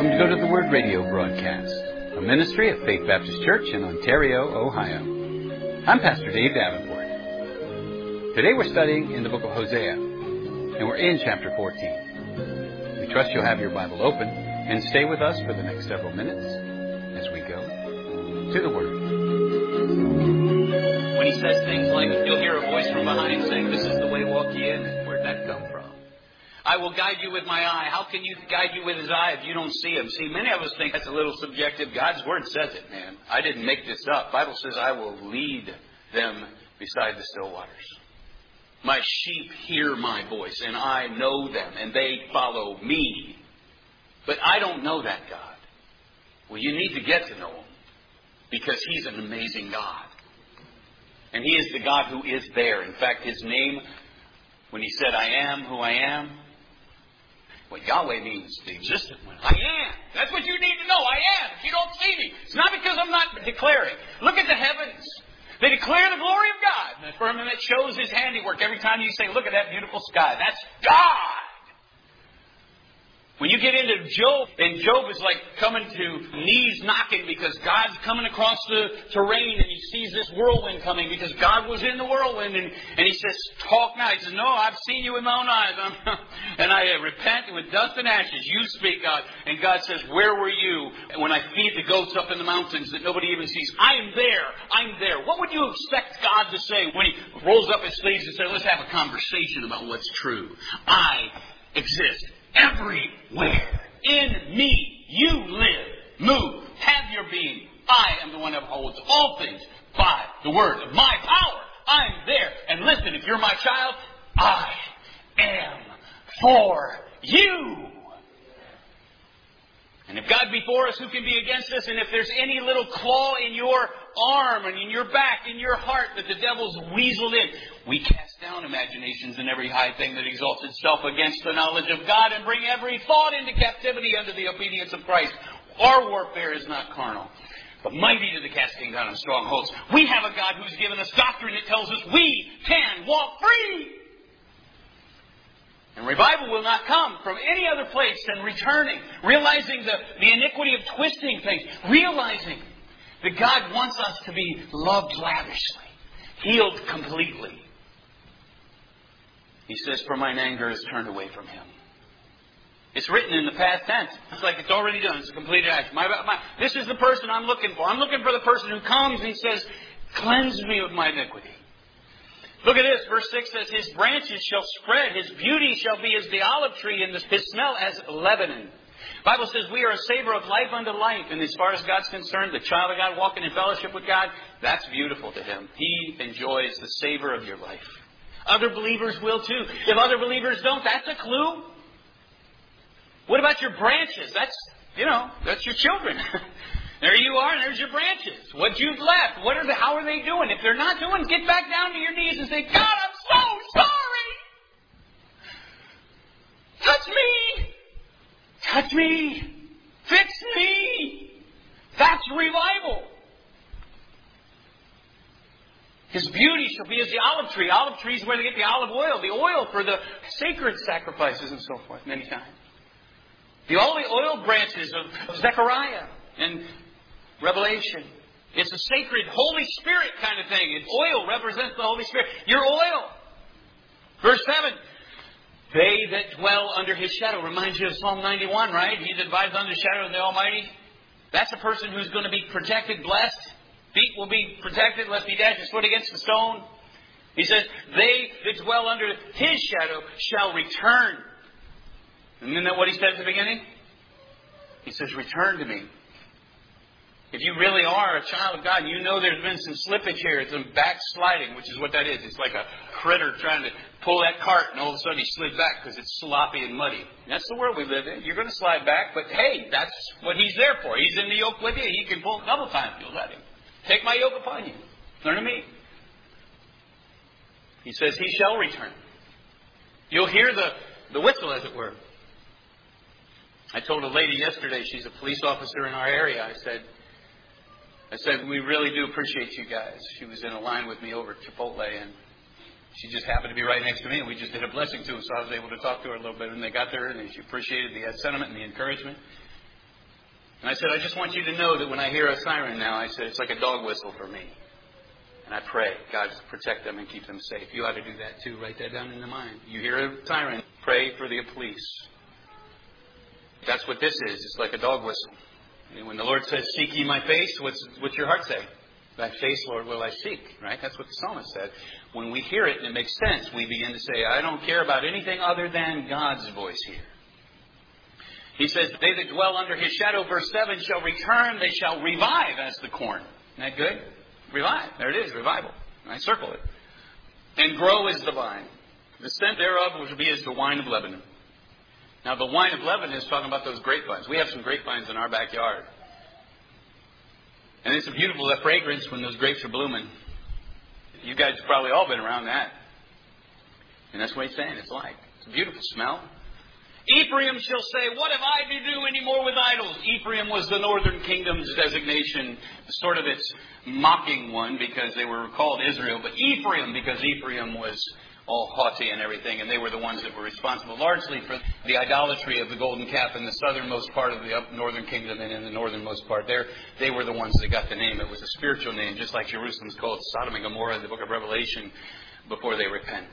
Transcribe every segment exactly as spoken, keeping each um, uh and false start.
Welcome to Go to the Word radio broadcast, a ministry of Faith Baptist Church in Ontario, Ohio. I'm Pastor Dave Davenport. Today we're studying in the book of Hosea, and we're in chapter fourteen. We trust you'll have your Bible open and stay with us for the next several minutes as we go to the Word. When he says things like, you'll hear a voice from behind saying, "This is the way, walk ye in," where'd that come from? I will guide you with my eye. How can you guide you with his eye if you don't see him? See, many of us think that's a little subjective. God's Word says it, man. I didn't make this up. The Bible says, I will lead them beside the still waters. My sheep hear my voice, and I know them, and they follow me. But I don't know that God. Well, you need to get to know him, because he's an amazing God. And he is the God who is there. In fact, his name, when he said, I am who I am, what Yahweh means, the existent one. I am. That's what you need to know. I am. If you don't see me, it's not because I'm not declaring. Look at the heavens. They declare the glory of God. The firmament shows his handiwork. Every time you say, look at that beautiful sky, that's God. When you get into Job, and Job is like coming to knees knocking because God's coming across the terrain and he sees this whirlwind coming because God was in the whirlwind. And, and he says, talk now. He says, no, I've seen you with my own eyes. I'm, and I repent with dust and ashes. You speak, God. And God says, where were you when I feed the goats up in the mountains that nobody even sees? I am there. I'm there. What would you expect God to say when he rolls up his sleeves and says, let's have a conversation about what's true? I exist. Everywhere. In me, you live, move, have your being. I am the one that holds all things by the word of my power. I'm there. And listen, if you're my child, I am for you. And if God be for us, who can be against us? And if there's any little claw in your arm and in your back, in your heart that the devil's weaseled in, we cast down imaginations and every high thing that exalts itself against the knowledge of God and bring every thought into captivity under the obedience of Christ. Our warfare is not carnal, but mighty to the casting down of strongholds. We have a God who's given us doctrine that tells us we can walk free. And revival will not come from any other place than returning, realizing the, the iniquity of twisting things, realizing that God wants us to be loved lavishly, healed completely. He says, for mine anger is turned away from him. It's written in the past tense. It's like it's already done. It's a completed action. My, my, this is the person I'm looking for. I'm looking for the person who comes and says, cleanse me of my iniquity. Look at this. Verse six says, his branches shall spread. His beauty shall be as the olive tree, and his smell as Lebanon. The Bible says we are a savor of life unto life. And as far as God's concerned, the child of God walking in fellowship with God, that's beautiful to him. He enjoys the savor of your life. Other believers will too. If other believers don't, that's a clue. What about your branches? That's, you know, that's your children. There you are, and there's your branches. What you've left, what are the, how are they doing? If they're not doing, get back down to your knees and say, God, I'm so sorry. Touch me. Touch me. Fix me. That's revival. His beauty shall be as the olive tree. Olive tree is where they get the olive oil. The oil for the sacred sacrifices and so forth many times. The oil branches of Zechariah and Revelation. It's a sacred Holy Spirit kind of thing. And oil represents the Holy Spirit. Your oil. Verse seven. They that dwell under his shadow. Reminds you of Psalm ninety-one, right? He that abides under the shadow of the Almighty. That's a person who's going to be protected, blessed. Feet will be protected lest he dash his foot against the stone. He says, they that dwell under his shadow shall return. And isn't that what he said at the beginning? He says, return to me. If you really are a child of God, you know there's been some slippage here. It's some backsliding, which is what that is. It's like a critter trying to pull that cart, and all of a sudden he slid back because it's sloppy and muddy. That's the world we live in. You're going to slide back, but hey, that's what he's there for. He's in the yoke with you. He can pull double time if you'll let him. Take my yoke upon you. Learn of me. He says he shall return. You'll hear the, the whistle, as it were. I told a lady yesterday, she's a police officer in our area. I said, I said, we really do appreciate you guys. She was in a line with me over at Chipotle, and she just happened to be right next to me, and we just did a blessing too, so I was able to talk to her a little bit. And they got there, and she appreciated the sentiment and the encouragement. And I said, I just want you to know that when I hear a siren now, I said, it's like a dog whistle for me. And I pray, God, protect them and keep them safe. You ought to do that too. Write that down in the mind. You hear a siren, pray for the police. That's what this is. It's like a dog whistle. And when the Lord says, seek ye my face, what's, what's your heart say? Thy face, Lord, will I seek. Right? That's what the psalmist said. When we hear it and it makes sense, we begin to say, I don't care about anything other than God's voice here. He says, they that dwell under his shadow, verse seven, shall return. They shall revive as the corn. Isn't that good? Revive. There it is, revival. I circle it. And grow as the vine. The scent thereof will be as the wine of Lebanon. Now, the wine of Lebanon is talking about those grapevines. We have some grapevines in our backyard. And it's a beautiful fragrance when those grapes are blooming. You guys have probably all been around that. And that's what he's saying it's like. It's a beautiful smell. Ephraim shall say, what have I to do any more with idols? Ephraim was the northern kingdom's designation, sort of its mocking one because they were called Israel. But Ephraim, because Ephraim was all haughty and everything, and they were the ones that were responsible largely for the idolatry of the golden calf in the southernmost part of the up northern kingdom and in the northernmost part there. They were the ones that got the name. It was a spiritual name, just like Jerusalem's called Sodom and Gomorrah in the book of Revelation before they repent.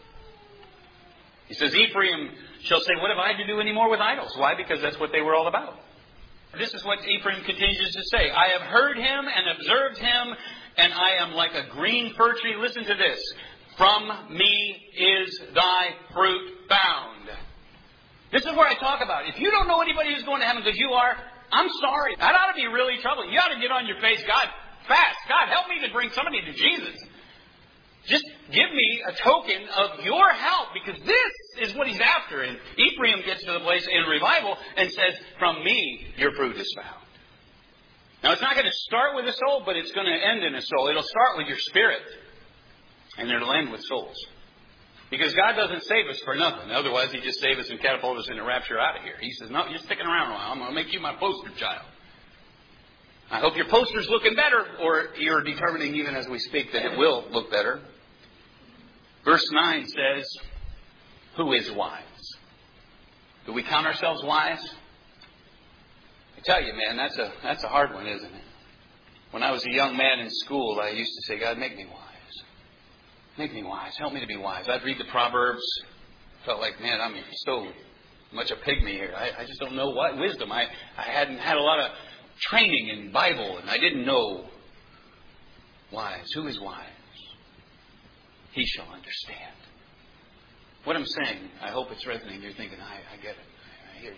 He says, Ephraim shall say, what have I to do any more with idols? Why? Because that's what they were all about. This is what Ephraim continues to say. I have heard him and observed him, and I am like a green fir tree. Listen to this. From me is thy fruit found. This is where I talk about. If you don't know anybody who's going to heaven because you are, I'm sorry. That ought to be really troubling. You ought to get on your face. God, fast. God, help me to bring somebody to Jesus. Just give me a token of your help, because this is what he's after. And Ephraim gets to the place in revival and says, from me your fruit is found. Now, it's not going to start with a soul, but it's going to end in a soul. It'll start with your spirit, and it'll end with souls. Because God doesn't save us for nothing. Otherwise, he'd just save us and catapult us in a rapture out of here. He says, no, you're sticking around a while. I'm going to make you my poster child. I hope your poster's looking better, or you're determining even as we speak that it will look better. Verse nine says, who is wise? Do we count ourselves wise? I tell you, man, that's a that's a hard one, isn't it? When I was a young man in school, I used to say, God, make me wise. Make me wise. Help me to be wise. I'd read the Proverbs. Felt like, man, I'm so much a pygmy here. I, I just don't know what wisdom. I, I hadn't had a lot of training in Bible, and I didn't know wise. Who is wise? He shall understand. What I'm saying, I hope it's resonating. You're thinking, I, I get it. I, I hear you.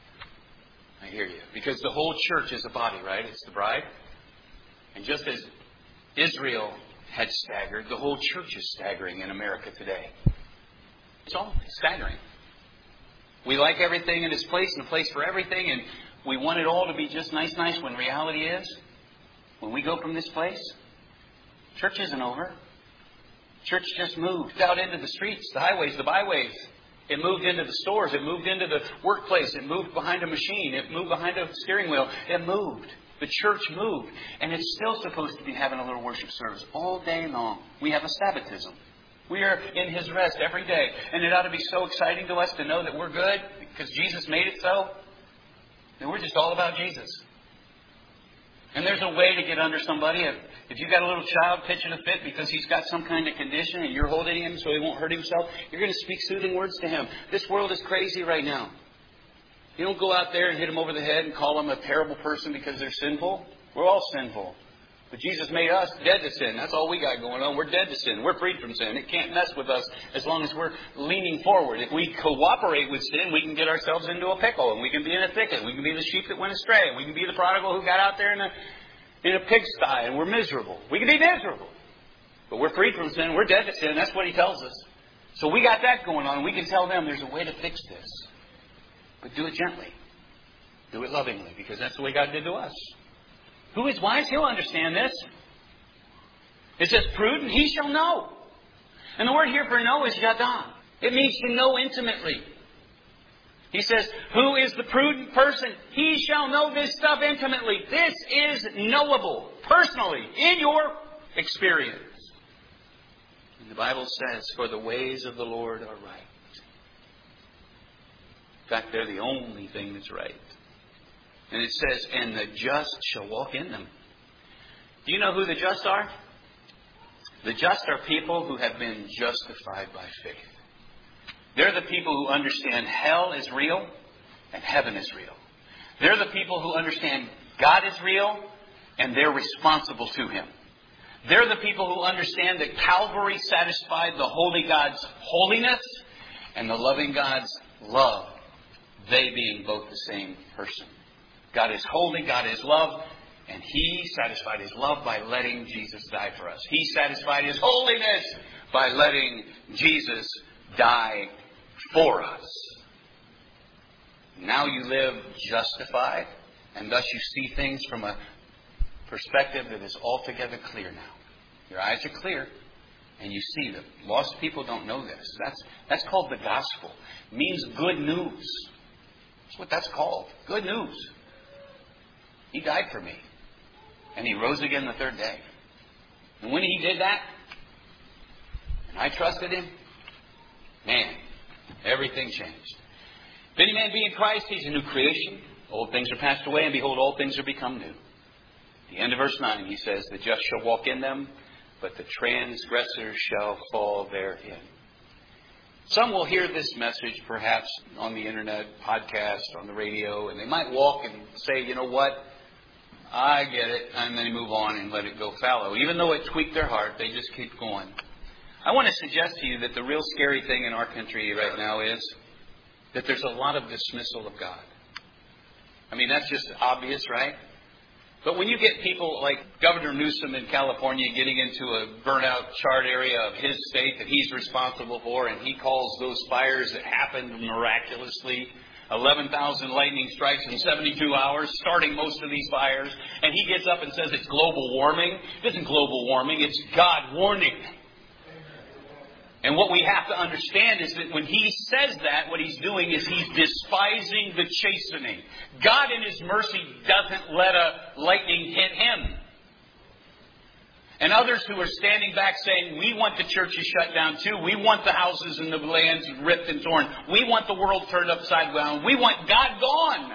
I hear you. Because the whole church is a body, right? It's the bride. And just as Israel had staggered, the whole church is staggering in America today. It's all staggering. We like everything in its place and a place for everything, and we want it all to be just nice, nice, when reality is, when we go from this place, church isn't over. Church just moved out into the streets, the highways, the byways. It moved into the stores. It moved into the workplace. It moved behind a machine. It moved behind a steering wheel. It moved. The church moved. And it's still supposed to be having a little worship service all day long. We have a Sabbatism. We are in His rest every day. And it ought to be so exciting to us to know that we're good because Jesus made it so. And we're just all about Jesus. And there's a way to get under somebody. If, if you've got a little child pitching a fit because he's got some kind of condition and you're holding him so he won't hurt himself, you're going to speak soothing words to him. This world is crazy right now. You don't go out there and hit him over the head and call him a terrible person because they're sinful. We're all sinful. But Jesus made us dead to sin. That's all we got going on. We're dead to sin. We're freed from sin. It can't mess with us as long as we're leaning forward. If we cooperate with sin, we can get ourselves into a pickle, and we can be in a thicket. We can be the sheep that went astray. We can be the prodigal who got out there in a, in a pigsty, and we're miserable. We can be miserable. But we're freed from sin. We're dead to sin. That's what He tells us. So we got that going on. We can tell them there's a way to fix this. But do it gently. Do it lovingly, because that's the way God did to us. Who is wise? He'll understand this. It says prudent, he shall know. And the word here for know is yada. It means to know intimately. He says, who is the prudent person? He shall know this stuff intimately. This is knowable, personally, in your experience. And the Bible says, for the ways of the Lord are right. In fact, they're the only thing that's right. And it says, and the just shall walk in them. Do you know who the just are? The just are people who have been justified by faith. They're the people who understand hell is real and heaven is real. They're the people who understand God is real and they're responsible to Him. They're the people who understand that Calvary satisfied the holy God's holiness and the loving God's love, they being both the same person. God is holy, God is love, and He satisfied His love by letting Jesus die for us. He satisfied His holiness by letting Jesus die for us. Now you live justified, and thus you see things from a perspective that is altogether clear now. Your eyes are clear, and you see them. Lost people don't know this. That's, that's called the gospel. It means good news. That's what that's called. Good news. He died for me. And He rose again the third day. And when He did that, and I trusted Him, man, everything changed. If any man be in Christ, he's a new creation. Old things are passed away, and behold, all things are become new. At the end of verse nine, he says, the just shall walk in them, but the transgressors shall fall therein. Some will hear this message perhaps on the internet, podcast, on the radio, and they might walk and say, you know what? I get it. And then move on and let it go fallow. Even though it tweaked their heart, they just keep going. I want to suggest to you that the real scary thing in our country right now is that there's a lot of dismissal of God. I mean, that's just obvious, right? But when you get people like Governor Newsom in California getting into a burnout charred area of his state that he's responsible for, and he calls those fires that happened miraculously, eleven thousand lightning strikes in seventy-two hours, starting most of these fires, and he gets up and says it's global warming. It isn't global warming, it's God warning. And what we have to understand is that when he says that, what he's doing is he's despising the chastening. God in His mercy doesn't let a lightning hit Him. And others who are standing back saying, we want the churches shut down too. We want the houses and the lands ripped and torn. We want the world turned upside down. We want God gone.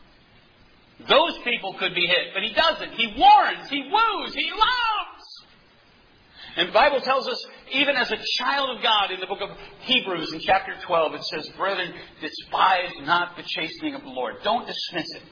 Those people could be hit, but He doesn't. He warns. He woos. He loves. And the Bible tells us, even as a child of God, in the book of Hebrews in chapter twelve, it says, brethren, despise not the chastening of the Lord. Don't dismiss it.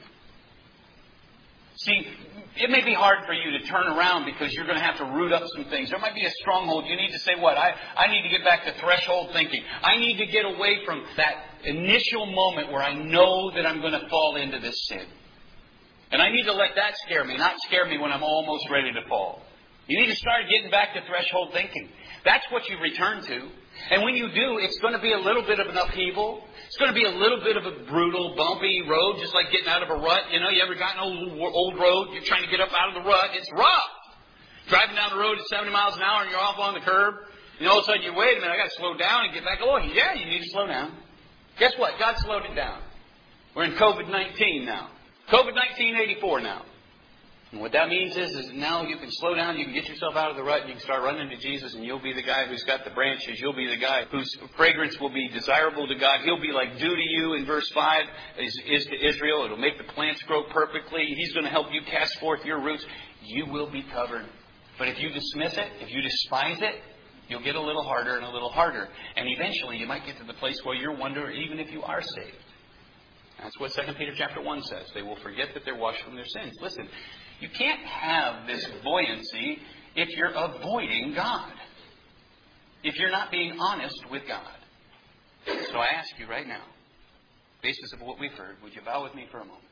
See, it may be hard for you to turn around because you're going to have to root up some things. There might be a stronghold. You need to say, what? I, I need to get back to threshold thinking. I need to get away from that initial moment where I know that I'm going to fall into this sin. And I need to let that scare me, not scare me when I'm almost ready to fall. You need to start getting back to threshold thinking. That's what you return to. And when you do, it's going to be a little bit of an upheaval. It's going to be a little bit of a brutal, bumpy road, just like getting out of a rut. You know, you ever gotten an old, old road? You're trying to get up out of the rut. It's rough. Driving down the road at seventy miles an hour and you're off on the curb. And all of a sudden you wait a minute, I got to slow down and get back. Oh, yeah, you need to slow down. Guess what? God slowed it down. We're in COVID nineteen now. COVID nineteen eighty-four now. And what that means is, is now you can slow down, you can get yourself out of the rut, and you can start running to Jesus, and you'll be the guy who's got the branches. You'll be the guy whose fragrance will be desirable to God. He'll be like dew to you in verse five, is, is to Israel. It'll make the plants grow perfectly. He's going to help you cast forth your roots. You will be covered. But if you dismiss it, if you despise it, you'll get a little harder and a little harder. And eventually you might get to the place where you're wondering even if you are saved. That's what Second Peter chapter one says. They will forget that they're washed from their sins. Listen, you can't have this buoyancy if you're avoiding God. If you're not being honest with God. So I ask you right now, basis of what we've heard, would you bow with me for a moment?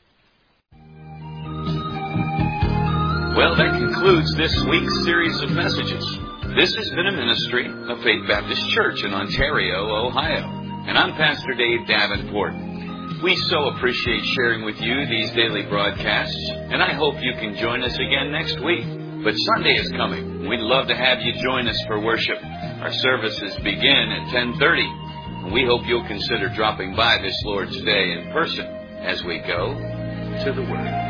Well, that concludes this week's series of messages. This has been a ministry of Faith Baptist Church in Ontario, Ohio. And I'm Pastor Dave Davenport. We so appreciate sharing with you these daily broadcasts, and I hope you can join us again next week. But Sunday is coming. We'd love to have you join us for worship. Our services begin at ten thirty, and we hope you'll consider dropping by this Lord's Day in person as we go to the Word.